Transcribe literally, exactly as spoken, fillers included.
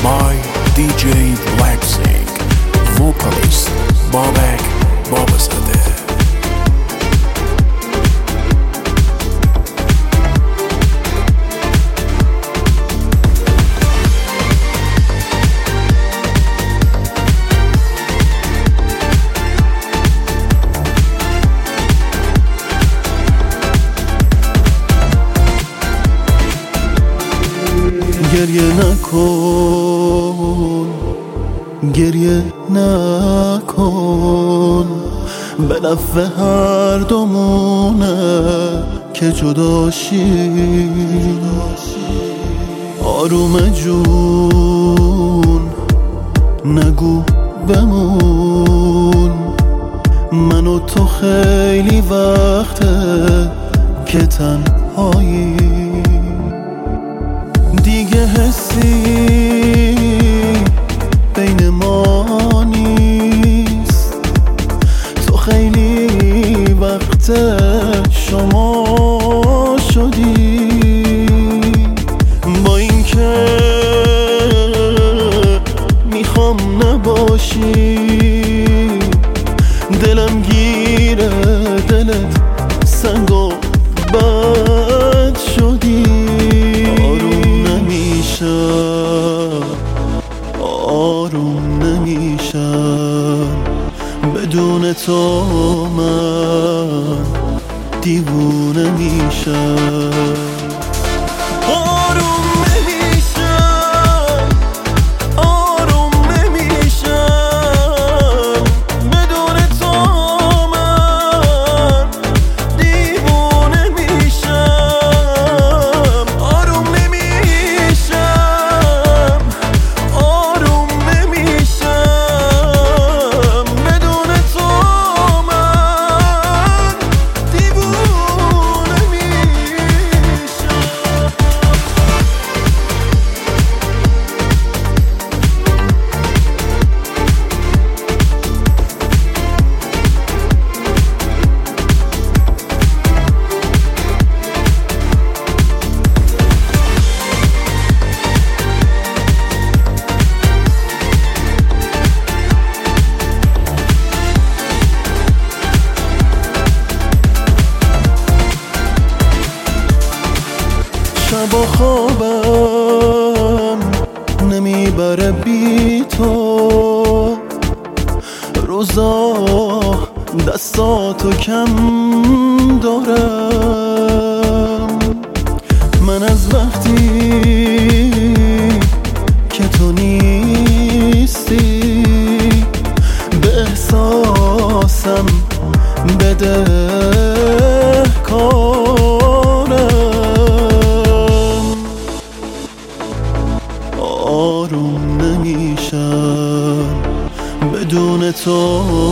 by دی جی Blacksing, vocalist بابک بابزاده. گریه نکن گریه نکن به نفع هر دومونه که جداشی. آروم جون نگو بمون، من و تو خیلی وقته که تنهایی. دیگه حسی بین ما نیست، تو خیلی وقت شما شدی. با این که میخوام نباشی، دلم گیره دلت سنگ و بد شدی. آروم نمیشم بدون تو، من دیوونه میشم. آروم نمیشم آروم نمیشم بدون تو، من دیوونه میشم. آروم نمیشم آروم نمیشم بدون تو، من دیوونه میشم. شب و خوابم نمیبره بی تو، روزا دستاتو کم دارم. من از وقتی که تو نیستی به احساسم بده کارم. آروم نمیشم بدون تو،